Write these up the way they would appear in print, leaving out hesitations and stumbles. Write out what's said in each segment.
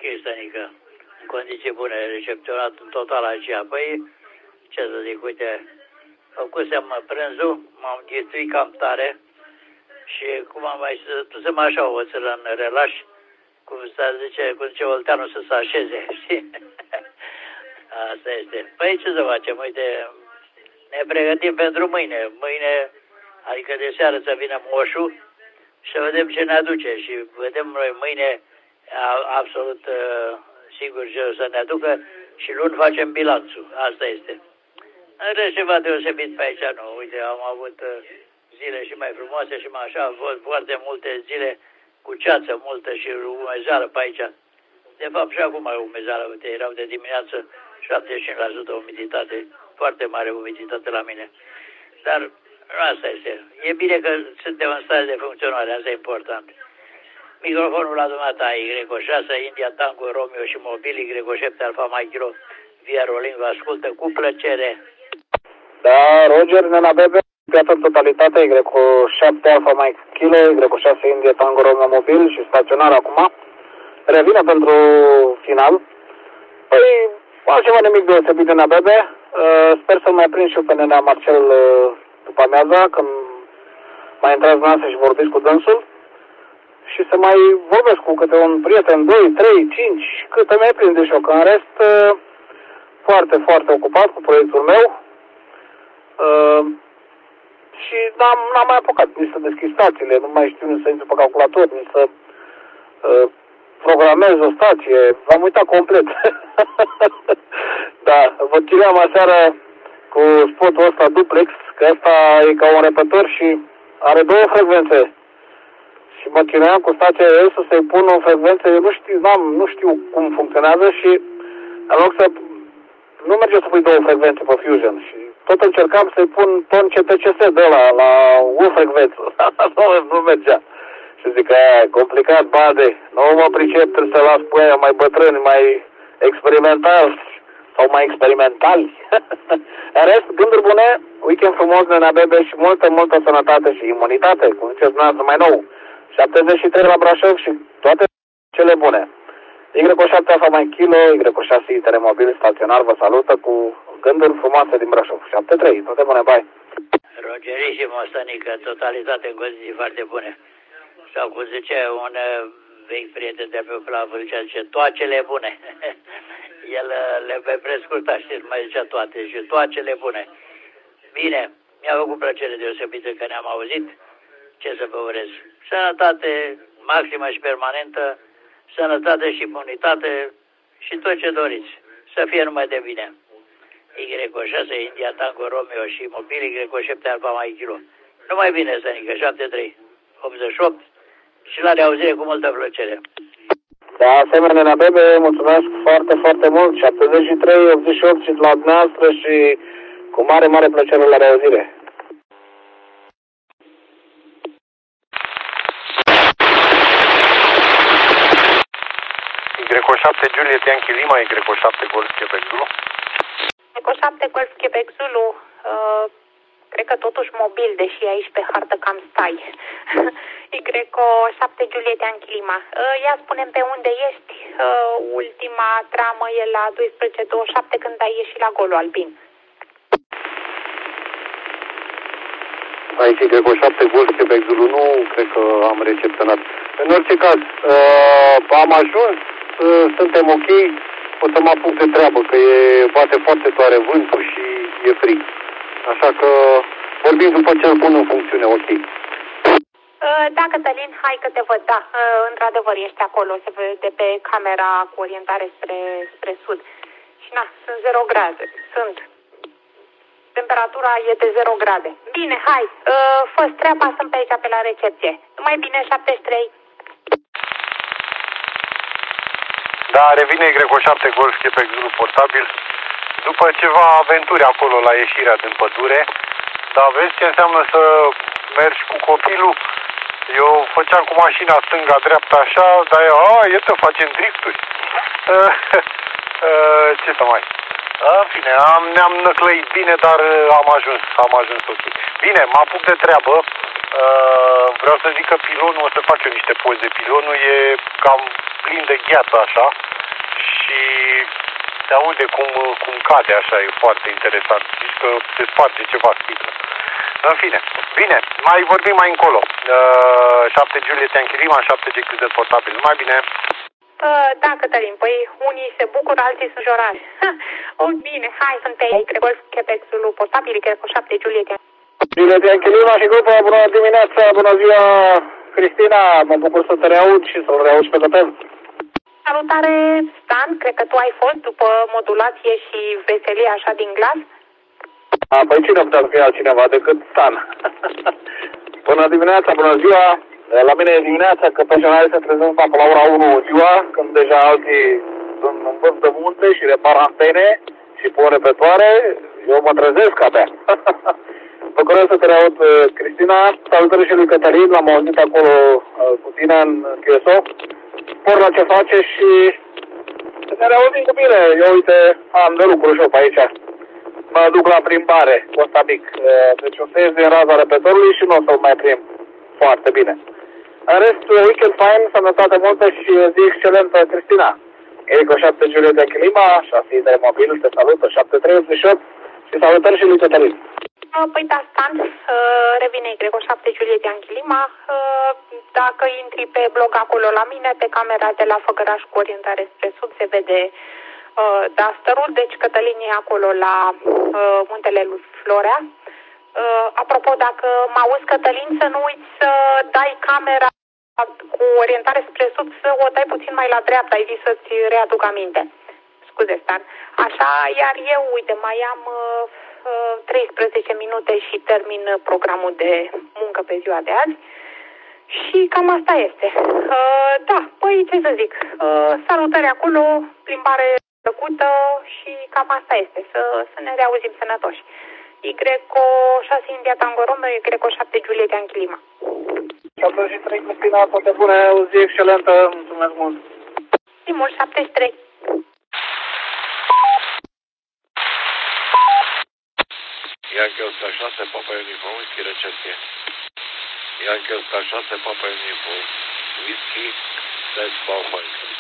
Stănică. În condiții bune, recepționat în total aceea. Păi, ce să zic, uite, făcusem prânzul, m-am ghistuit cam tare și cum am mai dusem așa o țără în relaș, cum zice Olteanu, să se așeze, știi? Asta este. Păi ce să facem, uite, ne pregătim pentru mâine. Mâine, adică de seară să vină moșul și să vedem ce ne aduce și vedem noi mâine absolut sigur ce o să ne aducă și luni facem bilanțul. Asta este. În rest ceva deosebit pe aici nu. Uite, am avut zile și mai frumoase și mai așa. Au fost foarte multe zile cu ceață multă și umezeală pe aici. De fapt și acum e umezeală. Uite, erau de dimineață 75% umiditate. Foarte mare umiditate la mine. Dar asta este. E bine că suntem în stare de funcționare. Asta e important. Microfonul la dumneata, Y6, India Tango, Romeo și Mobil, Y7 Alfa Mike Kilo, via Rolling, vă ascultă cu plăcere. Da, Roger, Nena Bebe, piața în totalitate, Y7 Alfa Mike Kilo, Y6 India Tango, Romeo Mobil și staționar acum. Revine pentru final. Păi, altceva nimic deosebit de Nena Bebe. Sper să-l mai prind și eu pe Nenea Marcel după amiaza, când mai intrați dumneavoastră și vorbiți cu dânsul. Și să mai vorbesc cu câte un prieten, 2, 3, 5, câte mai prinde și eu, că în rest foarte, foarte ocupat cu proiectul meu și n-am mai apucat nici să deschid stațiile, nu mai știu nici să intru pe calculator, nici să programez o stație, v-am uitat complet. Da, vă chineam aseară cu spotul ăsta duplex, că ăsta e ca un repător și are două frecvențe. Și mă chinuiam cu stația el să-i pun o frecvență, eu nu știu cum funcționează și în loc să nu merge să pui două frecvențe pe Fusion și tot încercam să-i pun ton CTCS de la o frecvență, nu mergea. Și zic că e complicat, bade, nu mă pricep, trebuie să las pe aia mai bătrâni, mai experimentali sau mai experimentali. În rest, gânduri bune, weekend frumos, Nena Bebe și multă, multă sănătate și imunitate, cum ziceți dumneavoastră mai nou. 73 la Brașov și toate cele bune. Y7 Alfa Mike Kilo, Y6 ITR Mobil staționar vă salută cu gânduri frumoase din Brașov. 73, toate bune, bye. Rogerisimo, Stănică, totalitate în condiții foarte bune. Sau cum zice un vechi prieten de pe Flavă, zice toacele bune. El le pe prescurta, știți, mai zicea toate și toacele bune. Bine, mi-a făcut plăcere deosebită că ne-am auzit. Ce să vă urez? Sănătate maximă și permanentă, sănătate și imunitate și tot ce doriți. Să fie numai de bine. Y6, India Tango, Romeo și Mobil, Y7 Alfa Mike Kilo. Numai bine, Stănică, 73, 88 și la reauzire cu multă plăcere. De asemenea, Nena Bebe, mulțumesc foarte, foarte mult. 73, 88 și la dumneavoastră și cu mare, mare plăcere la reauzire. Y7 Juliet Yankee Lima, Y7 Golf Quebec Zulu. Y7 Golf Quebec Zulu, cred că totuși Mobil, deși aici pe hartă cam stai. Y7 Juliet Yankee Lima. Ia spune-mi pe unde ești, ultima tramă e la 12:27 când ai ieșit la golul albin. Aici Y7 Golf Quebec Zulu, nu cred că am recepționat. În orice caz, am ajuns, suntem ok, o să mă apuc de treabă, că bate foarte tare vântul și e frig. Așa că vorbim după ce îl pun în funcțiune, ok. Da, Cătălin, hai că te văd, da, într-adevăr ești acolo, se vede pe camera cu orientare spre sud. Și na, sunt 0 grade, temperatura e de 0 grade. Bine, hai, fă-ți treaba, sunt pe aici pe la recepție. Numai bine, 73. Da, revine Y7 Golf Quebec Zulu portabil. După ceva aventuri acolo la ieșirea din pădure, dar vezi ce înseamnă să mergi cu copilul? Eu făceam cu mașina stânga-dreapta așa, dar iată, facem drifturi. Ce să mai... În fine, ne-am năclăit bine, dar am ajuns ok. Bine, mă apuc de treabă. Vreau să zic că pilonul, o să fac eu niște poze. Pilonul e cam plin de gheață așa. și se aude cum cade așa, e foarte interesant. Zici că se sparge ceva sticlă. În fine, bine, mai vorbim mai încolo. 7 Juliet Anchilima, 7 GQZ portabil, numai bine. Da, Cătălin, păi unii se bucură, alții sunt jorați. Bine, hai, sunt pe Golf Quebec-ul portabil, cred că 7 Juliet. Juliet Anchilima și grupă, bună dimineața, bună ziua, Cristina, mă bucur să te reaud și să-l reaud și pe Cătăl. Salutare, Stan, cred că tu ai fost după modulație și veselie așa din glas. Păi cine putea să fie altcineva decât Stan? Bună dimineața, bună ziua. La mine e dimineața, că pe general se trezesc pe la ora 1 ziua, când deja alții sunt în vârf de munte și repar antene și pun repetoare, eu mă trezesc abia. Bucuros să te reaud, Cristina. Salutări și lui Cătălin, l-am auzit acolo cu tine în QSO. Spor la ce face și să te reauzim cu bine. Eu, uite, am de lucru și eu pe aici. Mă duc la plimbare cu ăsta mic. Deci o să ies din raza repetitorului și nu o să-l mai plimb foarte bine. În rest, weekend fain, sănătate multă și zi excelentă, Cristina. Erico 7 Juliet Anchilima, 6 de mobil, te salută, 738 și salutări și lui Cătălin. Păi da, Stan, revine Greco 7 Juliet Anchilima. Dacă intri pe blog acolo la mine, pe camera de la Făgăraș cu orientare spre sud, se vede Dusterul, deci Cătălin e acolo la muntele lui Florea. Apropo, dacă mă auzi, Cătălin, să nu uiți să dai camera cu orientare spre sud, să o dai puțin mai la dreapta, ai zis să-ți readuc aminte. Scuze, Stan. Așa, iar eu, uite, mai am 13 minute și termin programul de muncă pe ziua de azi. Și cam asta este. Da, păi ce să zic, salutări acolo, plimbare plăcută și cam asta este, să ne reauzim sănătoși. Greco 6 India Tango Romeo, Greco 7 Juliet Anchilima. 73, Cristina, toate bune, o zi excelentă, mulțumesc mult. Zi mult, 73. Yankee Oscar 6, Papa Uniform, Whisky, recepție. Yankee Oscar 6, Papa Uniform, Whisky, Let's Papa.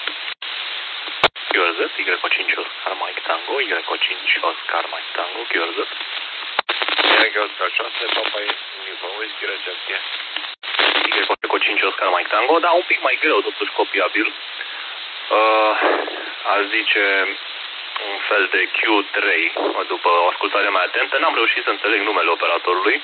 QRZ, Y5 Oscar Mike Tango, Y5 Oscar Mike Tango, QRZ. Yankee Oscar 6, Papa Uniform, Whisky, recepție. Y5 Oscar Mike Tango, dar un pic mai greu, totuși copiabil. Aș zice un fel de Q3, după o ascultare mai atentă. N-am reușit să înțeleg numele operatorului.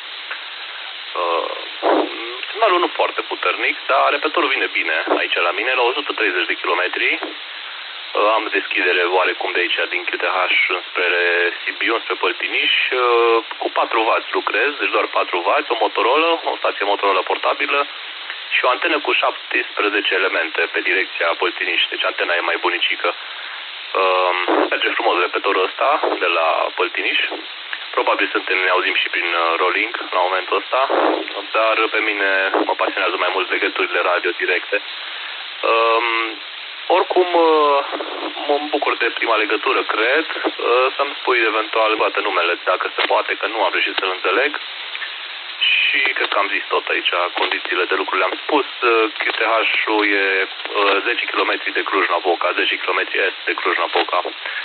Semnalul nu foarte puternic, dar repetitorul vine bine aici la mine, la 130 de kilometri. Am deschidere oarecum de aici din QTH spre Sibiu, spre Păltiniș. Cu 4W lucrez, deci doar 4W, o Motorola, o stație Motorola portabilă și o antenă cu 17 elemente pe direcția Păltiniș, deci antena e mai bunicică. Merge frumos repetitorul ăsta de la Păltiniș. Probabil ne auzim și prin rolling la momentul ăsta, dar pe mine mă pasionează mai mult legăturile radio directe. Oricum, mă bucur de prima legătură, cred. Să-mi spui eventual toate numele, dacă se poate, că nu am reușit să-l înțeleg. Și cred că am zis tot aici, condițiile de lucru le-am spus. QTH-ul e 10 km de Cluj-Napoca, 10 km est de Cluj-Napoca.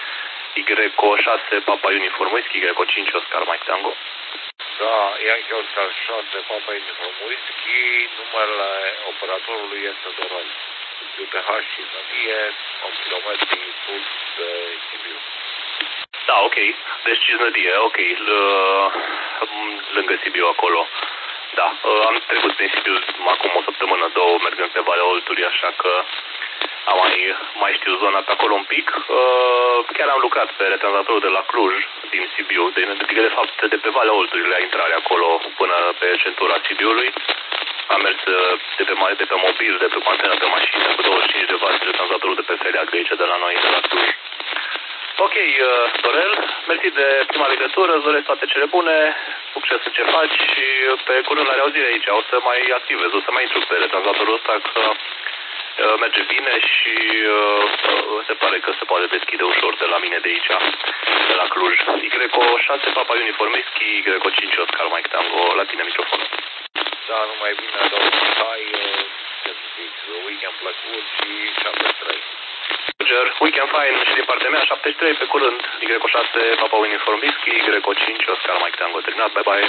Y6 Papa Uniform Whisky, Y5 Oscar Mike Tango. Da, Yankee Oscar 6, Papa Uniform Whisky, numele operatorului este Doron. QTH și Zănie, 8 km sud de Sibiu. Da, ok. Deci Cisnădie, ok. Lângă Sibiu acolo. Da, am trecut prin Sibiu acum o săptămână, două, mergând pe Valea Oltului, așa că am mai știu zona pe acolo un pic. Chiar am lucrat pe retranzatorul de la Cluj, din Sibiu, de fapt de pe Valea Oltului la intrare acolo până pe centura Sibiului. Am mers de pe mobil, de pe antenă pe mașină, cu 25 de W retranzatorul de pe Feleagă, aici de la noi, de la Cluj. Ok, Dorel, mersi de prima legătură, îți doresc toate cele bune, succes în ce faci și pe curând la reauzire aici. O să mai activez, o să mai intru pe retranzatorul ăsta, că merge bine și se pare că se poate deschide ușor de la mine de aici, de la Cluj. Y6 Papa Uniform Whisky, Y5 Oscar Mike Tango, la tine microfonul. Da, numai bine, domnul, hai, ce să zic, weekend plăcut și 7-3. Roger, weekend fine și din partea mea, 73, pe curând, Y6, Papa Uniform Whisky, Y5, Oscar Mike Tango, terminat, bye bye.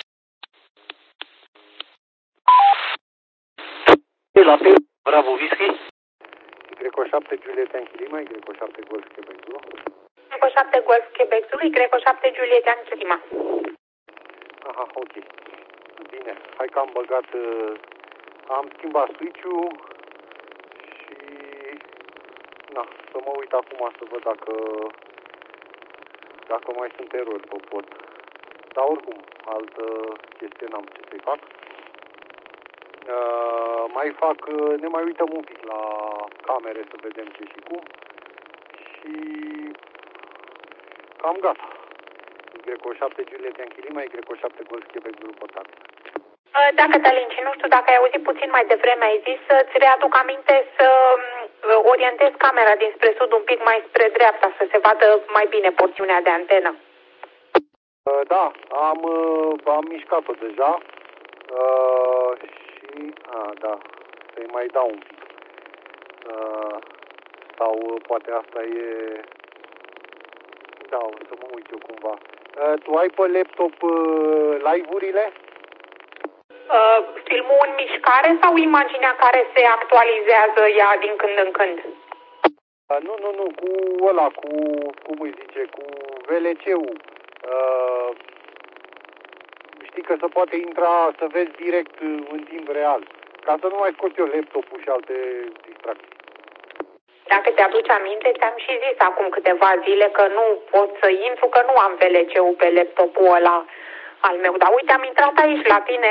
La P, Bravo Whisky. Y7 Juliet Yankee Lima, Y7 Golf Quebec Zulu. Y7 Golf Quebec Zulu, Y7 Juliet Yankee Lima. Aha, ok. Bine, hai că am băgat, am schimbat switch-ul și, na, să mă uit acum să văd dacă mai sunt erori pe pod. Dar oricum, altă chestie n-am ce să-i fac. Ne mai uităm un pic la camere să vedem ce și cum și cam gata. Y7 Juliet Yankee Lima, Y7 Golf Quebec Zulu portabil. Da, Cătălin, și nu știu dacă ai auzit puțin mai devreme, ai zis să-ți readuc aminte să orientezi camera dinspre sud un pic mai spre dreapta, să se vadă mai bine porțiunea de antenă. Da, am mișcat-o deja și, da, să-i mai dau un pic. Sau poate asta e, da, o să mă uit eu cumva. Tu ai pe laptop live-urile? Filmul în mișcare sau imaginea care se actualizează ea din când în când? Nu, cu ăla, cum îi zice, cu VLC-ul. Știi că se poate intra să vezi direct în timp real, ca să nu mai scot eu laptopul și alte distracții. Dacă te-aduci aminte, ți-am și zis acum câteva zile că nu pot să intru, că nu am VLC-ul pe laptopul ăla al meu. Dar uite, am intrat aici la tine.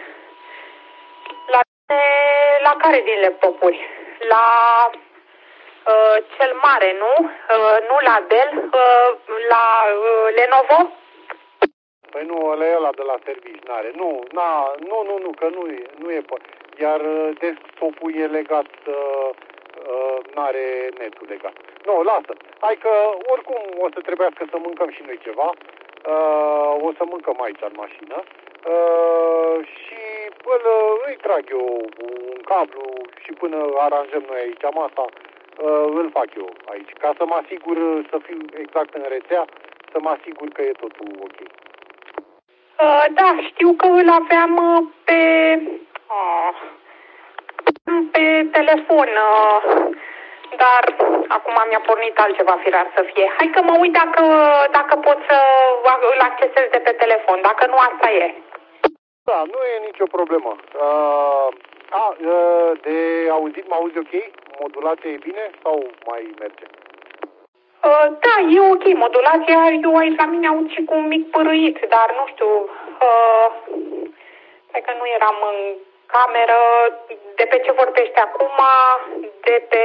La care din laptopuri? La cel mare, nu? Nu la Dell, la Lenovo? Păi nu, ăla e ăla de la servici, n-are. Nu, că nu e. Iar desktop-ul e legat, n-are netul legat. Nu, lasă. Hai că oricum o să trebuiască să mâncăm și noi ceva. O să mâncăm aici în mașină. Și îi trag eu un cablu și până aranjăm noi aici masa, îl fac eu aici. Ca să mă asigur să fiu exact în rețea, să mă asigur că e totul ok. Da, știu că îl aveam pe telefon, dar acum mi-a pornit altceva, firar să fie. Hai că mă uit dacă pot să îl accesez de pe telefon, dacă nu asta e. Da, nu e nicio problemă. De auzit, mă auzi ok? Modulația e bine sau mai merge? Da, e ok. Modulația, eu aici la mine aud și cu un mic părâit, dar nu știu, cred că nu eram în cameră. De pe ce vorbește acum? De pe...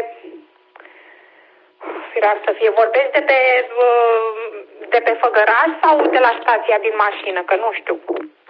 Firar să fie, vorbesc de pe Făgăraș sau de la stația din mașină, că nu știu.